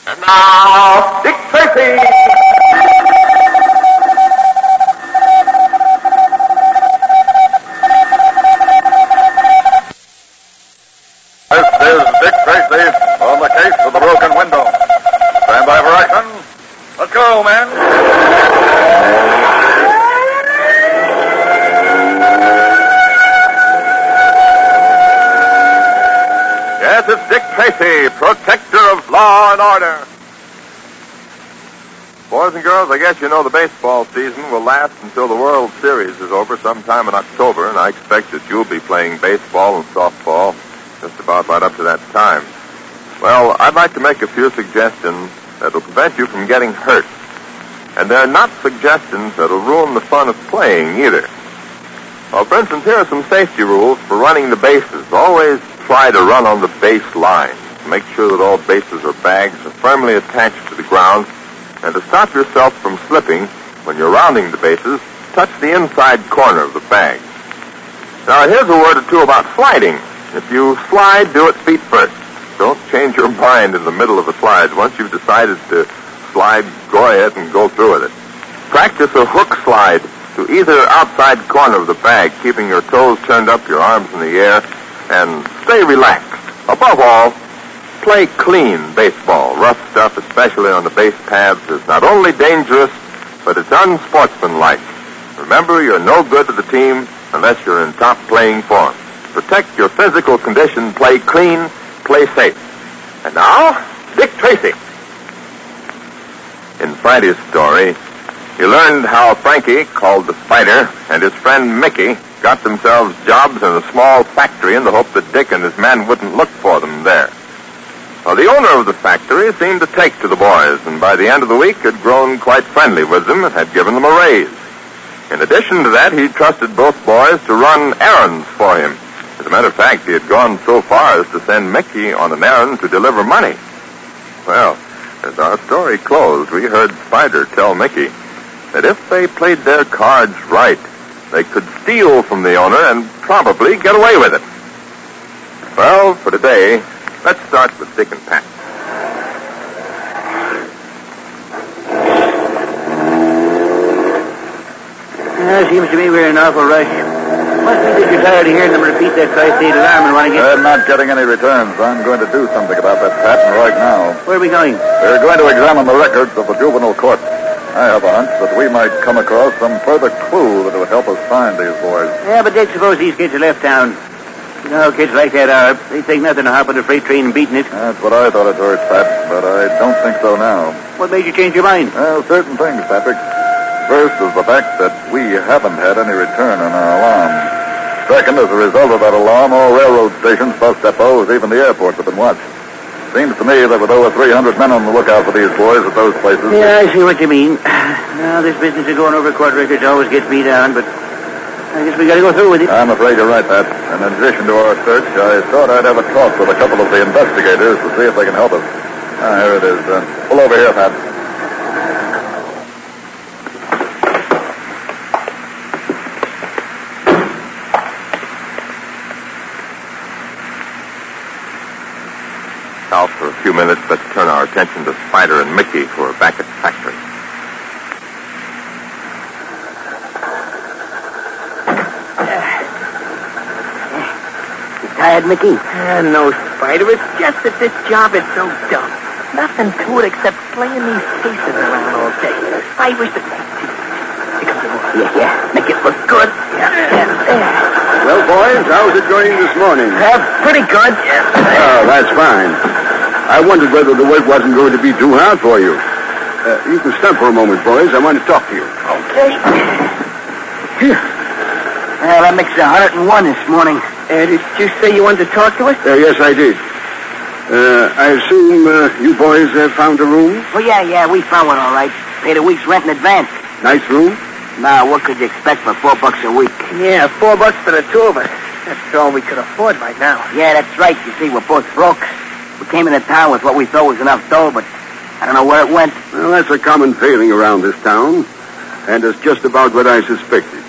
And now, Dick Tracy! This is Dick Tracy on the case of the broken window. Stand by for action. Let's go, men. Yes, it's Dick Tracy, protector of law and order. Boys and girls, I guess you know the baseball season will last until the World Series is over sometime in October, and I expect that you'll be playing baseball and softball just about right up to that time. Well, I'd like to make a few suggestions that'll prevent you from getting hurt. And they're not suggestions that'll ruin the fun of playing either. Well, for instance, here are some safety rules for running the bases. Always try to run on the base line. Make sure that all bases or bags are firmly attached to the ground. And to stop yourself from slipping when you're rounding the bases, touch the inside corner of the bag. Now, here's a word or two about sliding. If you slide, do it feet first. Don't change your mind in the middle of the slides. Once you've decided to slide, go ahead and go through with it. Practice a hook slide to either outside corner of the bag, keeping your toes turned up, your arms in the air, and stay relaxed. Above all, play clean baseball. Rough stuff, especially on the base paths, is not only dangerous, but it's unsportsmanlike. Remember, you're no good to the team unless you're in top playing form. Protect your physical condition, play clean, play safe. And now, Dick Tracy. In Friday's story, you learned how Frankie, called the Spider, and his friend Mickey got themselves jobs in a small factory in the hope that Dick and his men wouldn't look for them there. Well, the owner of the factory seemed to take to the boys, and by the end of the week had grown quite friendly with them and had given them a raise. In addition to that, he trusted both boys to run errands for him. As a matter of fact, he had gone so far as to send Mickey on an errand to deliver money. Well, as our story closed, we heard Spider tell Mickey that if they played their cards right, they could steal from the owner and probably get away with it. Well, for today, let's start with Dick and Pat. Seems to me we're in an awful rush. Must be that you're tired of hearing them repeat that tri-state alarm and want to get... I'm not getting any returns. I'm going to do something about that patent right now. Where are we going? We're going to examine the records of the juvenile court. I have a hunch that we might come across some further clue that would help us find these boys. Yeah, but Dick, suppose these kids have left town. You know how kids like that are. They take nothing to hopping a freight train and beating it. That's what I thought at first, Pat, but I don't think so now. What made you change your mind? Well, certain things, Patrick. First is the fact that we haven't had any return on our alarm. Second, as a result of that alarm, all railroad stations, bus depots, even the airports have been watched. Seems to me that with over 300 men on the lookout for these boys at those places... Yeah, I see what you mean. Now, this business of going over court records always gets me down, but I guess we got to go through with it. I'm afraid you're right, Pat. And in addition to our search, I thought I'd have a talk with a couple of the investigators to see if they can help us. Here it is. Pull over here, Pat. Now, for a few minutes, let's turn our attention to Spider and Mickey, who are back at the factory. You tired, Mickey? No, Spider. It's just that this job is so dumb. Nothing to it except playing these cases around all day. I wish that... Yeah. Make it look good. Yeah. Well, boys, how's it going this morning? Pretty good. Oh, that's fine. I wondered whether the work wasn't going to be too hard for you. You can stop for a moment, boys. I want to talk to you. Okay. Well, that makes 101 this morning. Did you say you wanted to talk to us? Yes, I did. I assume you boys have found a room? Oh, yeah, we found one all right. Paid a week's rent in advance. Nice room? Now, what could you expect for $4 a week? Yeah, $4 for the two of us. That's all we could afford right now. Yeah, that's right. You see, we're both broke. We came into town with what we thought was enough dough, but I don't know where it went. Well, that's a common failing around this town, and it's just about what I suspected.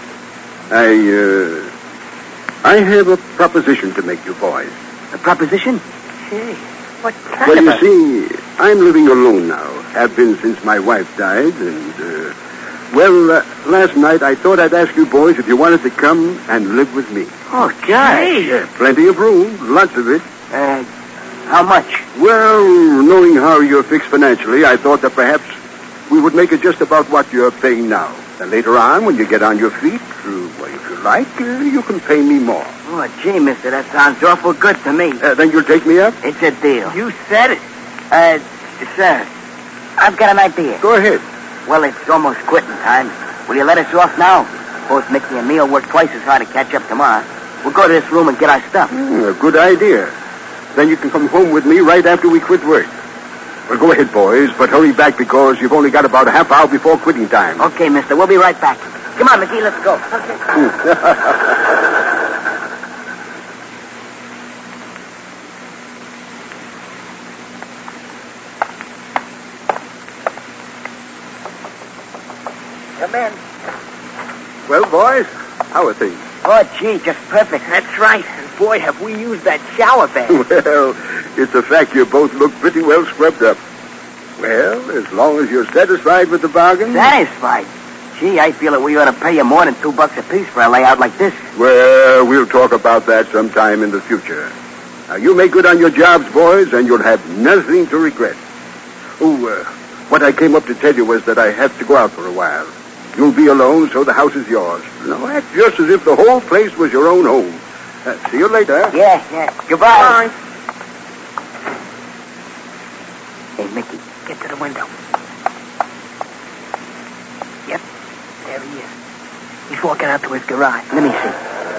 I have a proposition to make you boys. A proposition? Hey, what kind Well, of you see, I'm living alone now. Have been since my wife died, and, last night I thought I'd ask you boys if you wanted to come and live with me. Oh, Johnny. Yeah, plenty of room, lots of it. How much? Well, knowing how you're fixed financially, I thought that perhaps we would make it just about what you're paying now. And later on, when you get on your feet, if you like, you can pay me more. Oh, gee, mister, that sounds awful good to me. Then you'll take me up? It's a deal. You said it. Sir, I've got an idea. Go ahead. Well, it's almost quitting time. Will you let us off now? Both Mickey and me will work twice as hard to catch up tomorrow. We'll go to this room and get our stuff. A good idea. Then you can come home with me right after we quit work. Well, go ahead, boys, but hurry back because you've only got about a half hour before quitting time. Okay, mister, we'll be right back. Come on, Mickey, let's go. Okay. Come in. Well, boys, how are things? Oh, gee, just perfect. That's right. And boy, have we used that shower bath. Well, it's a fact you both look pretty well scrubbed up. Well, as long as you're satisfied with the bargain. Satisfied? Gee, I feel that we ought to pay you more than $2 apiece for a layout like this. Well, we'll talk about that sometime in the future. Now, you make good on your jobs, boys, and you'll have nothing to regret. What I came up to tell you was that I have to go out for a while. You'll be alone, so the house is yours. No, that's just as if the whole place was your own home. See you later. Yeah. Goodbye. Bye. Hey, Mickey. Get to the window. Yep, there he is. He's walking out to his garage. Let me see.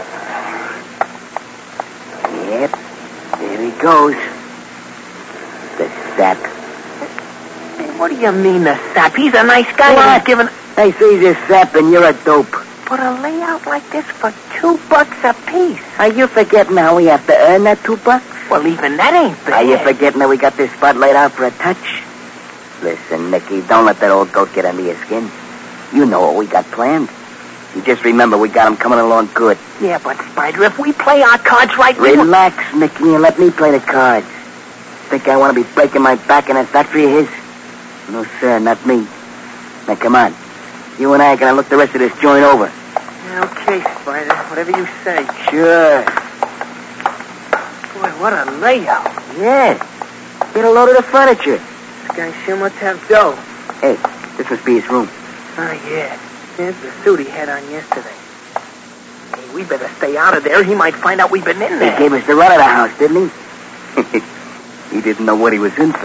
Yep, there he goes. The sap. Hey, what do you mean, the sap? He's a nice guy. What? He's giving... Hey, see this sap and you're a dope. But a layout like this for $2 apiece. Are you forgetting how we have to earn that $2? Well, even that ain't bad. Are you forgetting that we got this spot laid out for a touch? Listen, Mickey, don't let that old goat get under your skin. You know what we got planned. You just remember we got him coming along good. Yeah, but, Spider, if we play our cards right... Relax, Mickey, and let me play the cards. Think I want to be breaking my back in that factory of his? No, sir, not me. Now, come on. You and I are going to look the rest of this joint over. Okay, Spider, whatever you say. Sure. Boy, what a layout. Yeah. Get a load of the furniture. This guy sure must have dough. Hey, this must be his room. Oh, yeah. There's the suit he had on yesterday. Hey, we better stay out of there. He might find out we've been in there. He gave us the run of the house, didn't he? He didn't know what he was in for.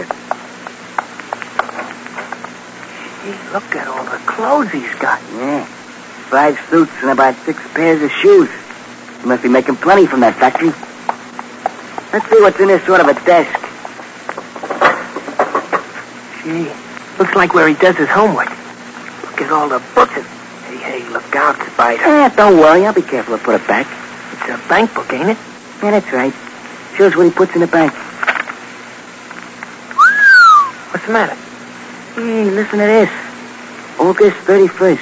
Gee, look at all the clothes he's got. Yeah. 5 suits and about 6 pairs of shoes. He must be making plenty from that factory. Let's see what's in this sort of a desk. Gee, looks like where he does his homework. Look at all the books. Hey, look out, Spider. Don't worry. I'll be careful to put it back. It's a bank book, ain't it? Yeah, that's right. Shows what he puts in the bank. What's the matter? Hey, listen to this. August 31st.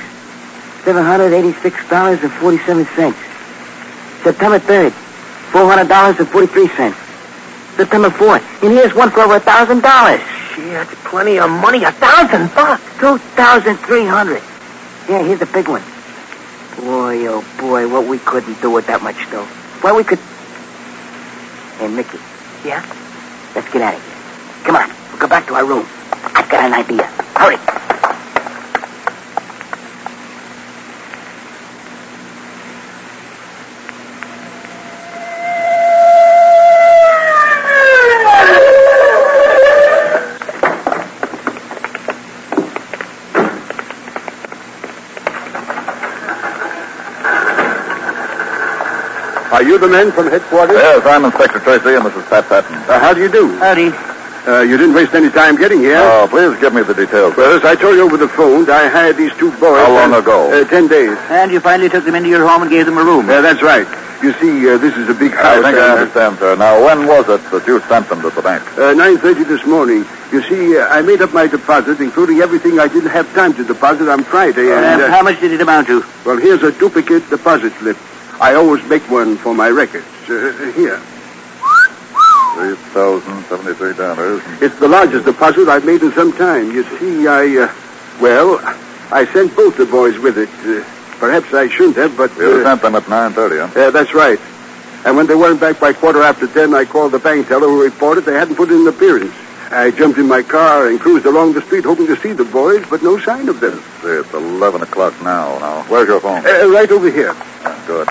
$786.47. September 3rd. $400.43. September 4th. And here's one for over $1,000. Gee, that's plenty of money. $1,000. $2,300. Yeah, here's the big one. Boy, oh boy, what we couldn't do with that much dough. Well, we could... Hey, Mickey. Yeah? Let's get out of here. Come on, we'll go back to our room. I've got an idea. Hurry. Are you the men from headquarters? Yes, I'm Inspector Tracy, and this is Pat Patton. How do you do? Howdy. You didn't waste any time getting here. Oh, please give me the details. Well, as I told you over the phone, I hired these 2 boys. How long ago? 10 days. And you finally took them into your home and gave them a room. That's right. You see, this is a big house. I think I understand, sir. Now, when was it that you sent them to the bank? 9:30 this morning. You see, I made up my deposit, including everything I didn't have time to deposit on Friday. And how much did it amount to? Well, here's a duplicate deposit slip. I always make one for my records. Here. $3,073. It's the largest deposit I've made in some time. You see, I sent both the boys with it. Perhaps I shouldn't have, but... You sent them at 9:30, huh? Yeah, that's right. And when they weren't back by 10:15, I called the bank teller who reported they hadn't put in an appearance. I jumped in my car and cruised along the street hoping to see the boys, but no sign of them. See, it's 11 o'clock now. Now, where's your phone? Right over here. Good.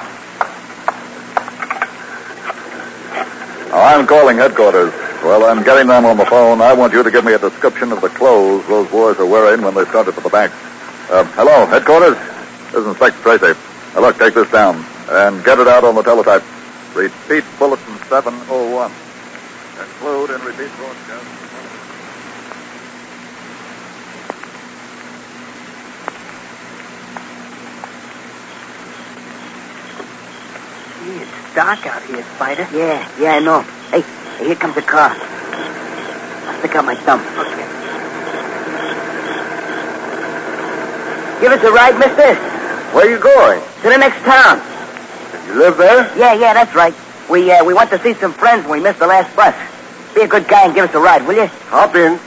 Now, I'm calling headquarters. Well, I'm getting them on the phone. I want you to give me a description of the clothes those boys are wearing when they started for the bank. Hello, headquarters? This is Inspector Tracy. Now, look, take this down and get it out on the teletype. Repeat bulletin 701. Include and repeat broadcast. Gee, it's dark out here, Spider. Yeah, I know. Hey, here comes the car. I'll stick out my thumb. Okay. Give us a ride, mister. Where are you going? To the next town. You live there? Yeah, that's right. We went to see some friends when we missed the last bus. Be a good guy and give us a ride, will you? Hop in.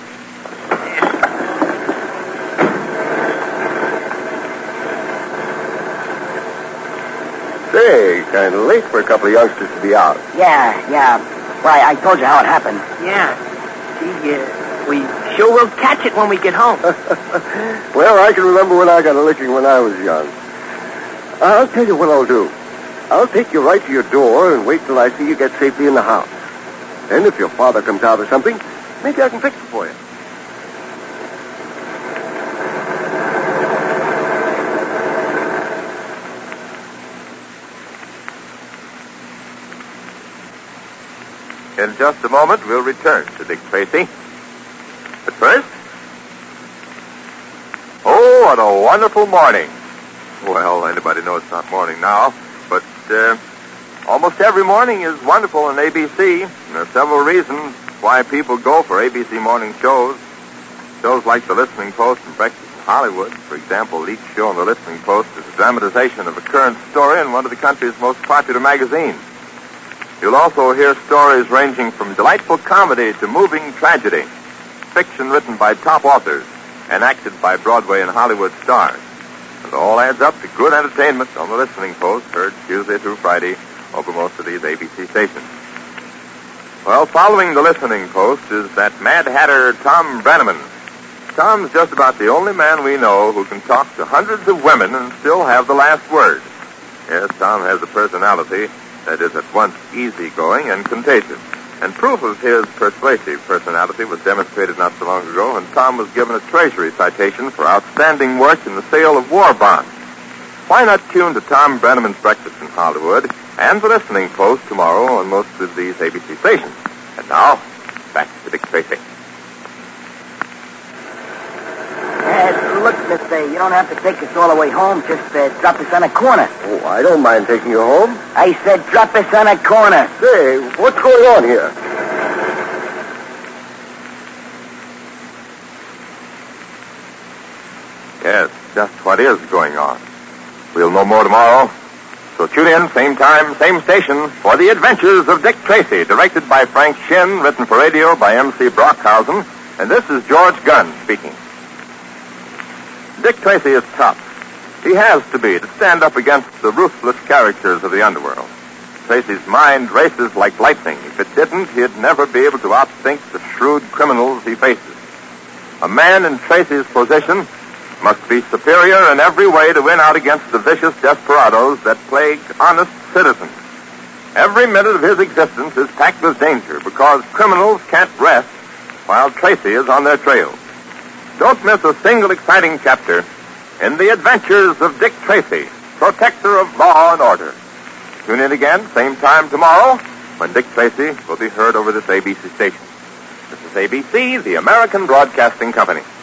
Say, kind of late for a couple of youngsters to be out. Yeah. Why, I told you how it happened. Yeah. Gee, we sure will catch it when we get home. Well, I can remember when I got a licking when I was young. I'll tell you what I'll do. I'll take you right to your door and wait till I see you get safely in the house. Then if your father comes out or something, maybe I can fix it for you. In just a moment, we'll return to Dick Tracy. But first... Oh, what a wonderful morning. Well, anybody knows it's not morning now, but almost every morning is wonderful on ABC. And there are several reasons why people go for ABC morning shows. Shows like The Listening Post and Breakfast in Hollywood. For example, each show on The Listening Post is a dramatization of a current story in one of the country's most popular magazines. You'll also hear stories ranging from delightful comedy to moving tragedy. Fiction written by top authors and acted by Broadway and Hollywood stars. And it all adds up to good entertainment on The Listening Post, heard Tuesday through Friday over most of these ABC stations. Well, following The Listening Post is that Mad Hatter Tom Brenneman. Tom's just about the only man we know who can talk to hundreds of women and still have the last word. Yes, Tom has a personality that is at once easygoing and contagious. And proof of his persuasive personality was demonstrated not so long ago when Tom was given a Treasury citation for outstanding work in the sale of war bonds. Why not tune to Tom Brenneman's Breakfast in Hollywood and The Listening Post tomorrow on most of these ABC stations? And now, back to Dick Tracy. Look, mister, you don't have to take us all the way home. Just drop us on a corner. Oh, I don't mind taking you home. I said drop us on a corner. Say, what's going on here? Yes, just what is going on. We'll know more tomorrow. So tune in, same time, same station, for The Adventures of Dick Tracy, directed by Frank Shin, written for radio by M.C. Brockhausen. And this is George Gunn speaking. Dick Tracy is tough. He has to be to stand up against the ruthless characters of the underworld. Tracy's mind races like lightning. If it didn't, he'd never be able to outthink the shrewd criminals he faces. A man in Tracy's position must be superior in every way to win out against the vicious desperados that plague honest citizens. Every minute of his existence is packed with danger because criminals can't rest while Tracy is on their trail. Don't miss a single exciting chapter in The Adventures of Dick Tracy, protector of law and order. Tune in again, same time tomorrow, when Dick Tracy will be heard over this ABC station. This is ABC, the American Broadcasting Company.